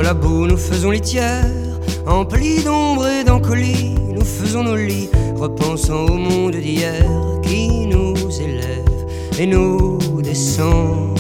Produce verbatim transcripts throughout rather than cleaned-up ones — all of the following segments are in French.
la boue nous faisons litière, emplis d'ombre et d'encolie, nous faisons nos lits, repensant au monde d'hier qui nous élève et nous descend.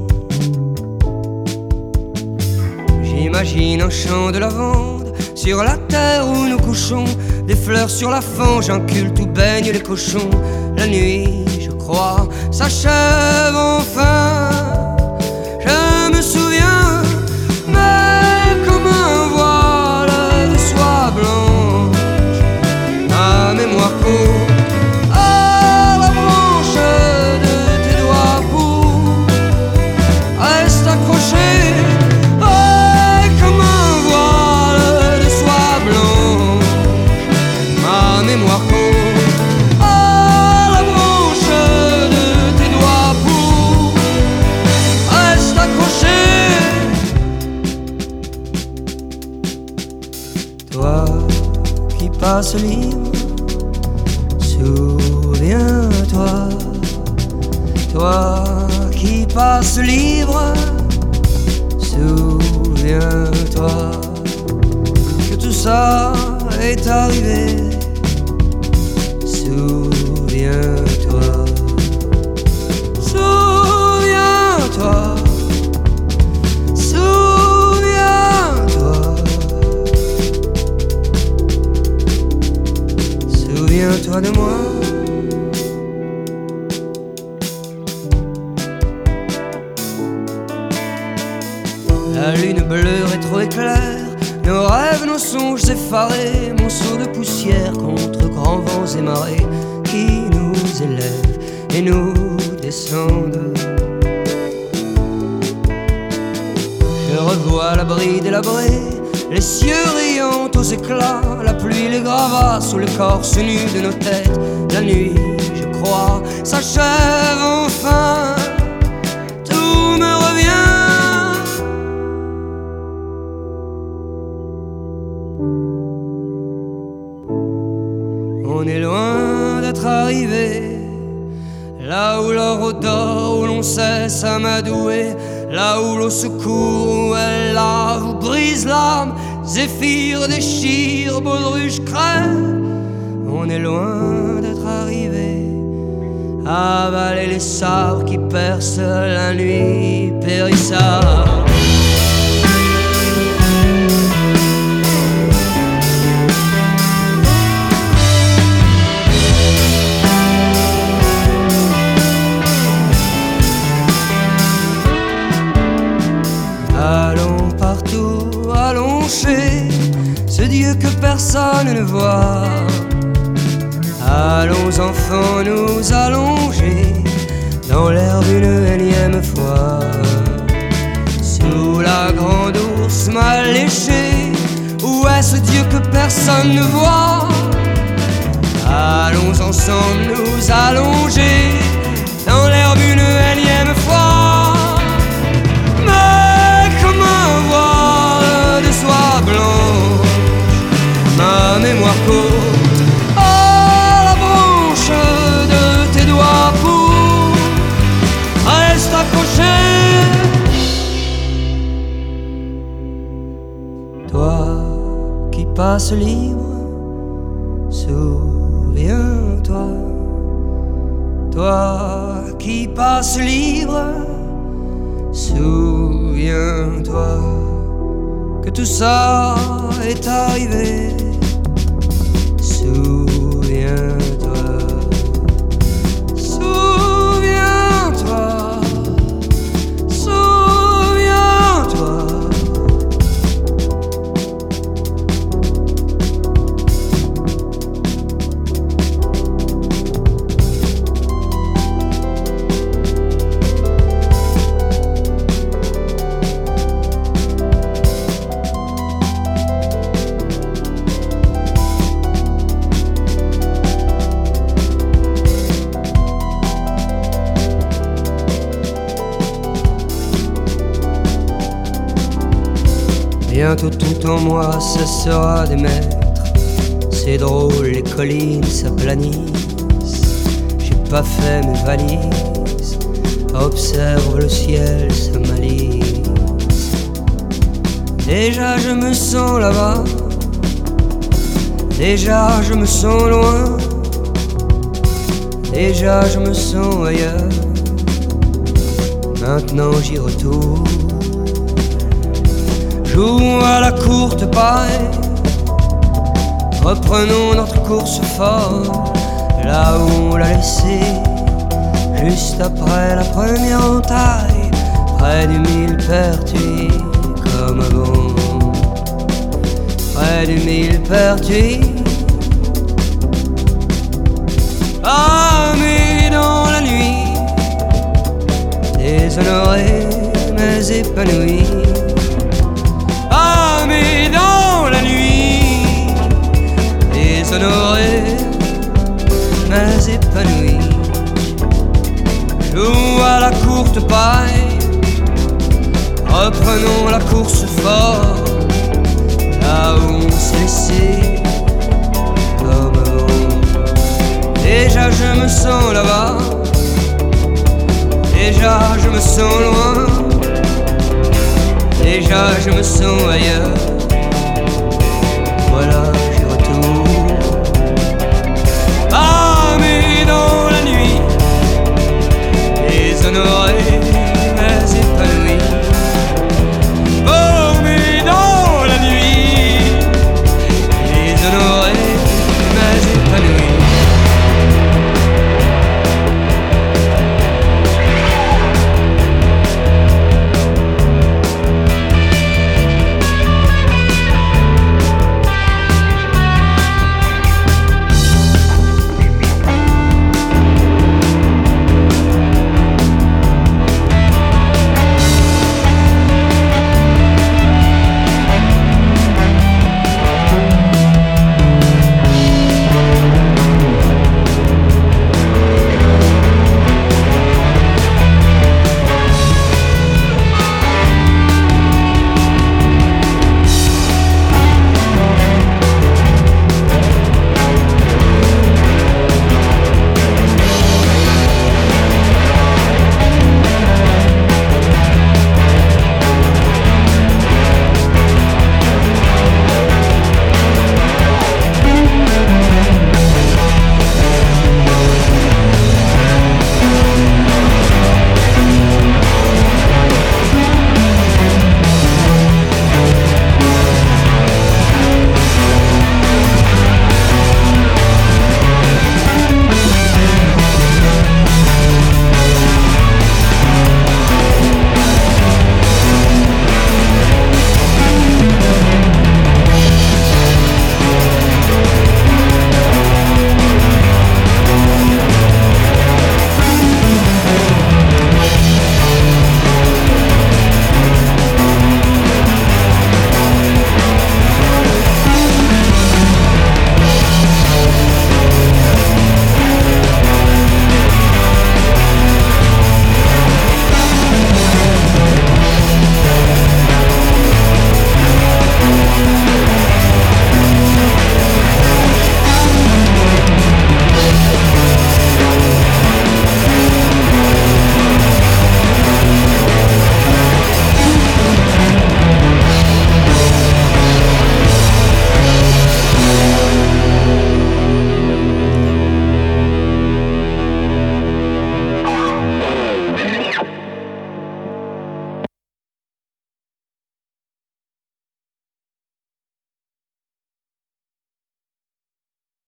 J'imagine un champ de lavande sur la terre où nous couchons, des fleurs sur la fange, un culte où baignent les cochons. La nuit, je crois, s'achève enfin. Je me souviens, mais comme un voile de soie blanche, ma mémoire court à la branche de tes doigts pour reste accroché. Ouais, comme un voile de soie blanche, ma mémoire court passe libre, souviens-toi, toi qui passes libre, souviens-toi que tout ça est arrivé, souviens-toi, souviens-toi. Souviens-toi de moi. La lune bleue rétro-éclaire nos rêves, nos songes effarés, monceaux de poussière contre grands vents et marées qui nous élèvent et nous descendent. Je revois la bride délabrée, les cieux riant aux éclats, la pluie, les gravats sous le corps nu de nos têtes. La nuit, je crois, s'achève enfin. Tout me revient. On est loin d'être arrivé là où l'or odore, où l'on cesse à m'adouer, là où l'eau se court, où elle lave ou brise l'âme, zéphyr déchire, baudruche crève. On est loin d'être arrivé à avaler les sabres qui percent la nuit périssable. Allons partout, allons chez ce Dieu que personne ne voit. Allons enfants nous allonger dans l'herbe une énième fois, sous la grande ours mal léchée. Où est ce Dieu que personne ne voit? Allons ensemble nous allonger dans l'herbe une énième fois. De soie blanche, ma mémoire court à la branche de tes doigts pour reste accroché. Toi qui passes libre, souviens-toi, toi qui passes libre, souviens-toi que tout ça est arrivé, souviens-toi, souviens-toi, souviens-toi. Bientôt tout en moi cessera d'émettre. C'est drôle, les collines s'aplanissent. J'ai pas fait mes valises. Observe le ciel, sa malice. Déjà je me sens là-bas, déjà je me sens loin, déjà je me sens ailleurs. Maintenant j'y retourne. Jouons à la courte paille, reprenons notre course fort, là où on l'a laissé, juste après la première entaille, près du millepertuis comme avant, près du millepertuis. Ah mais dans la nuit, déshonoré mais épanoui. Ah mais dans la nuit, déshonoré mais épanoui. Joue à la courte paille, reprenons la course fort, là où on s'est laissé comme avant. Déjà je me sens là-bas, déjà je me sens loin, déjà je me sens ailleurs. Voilà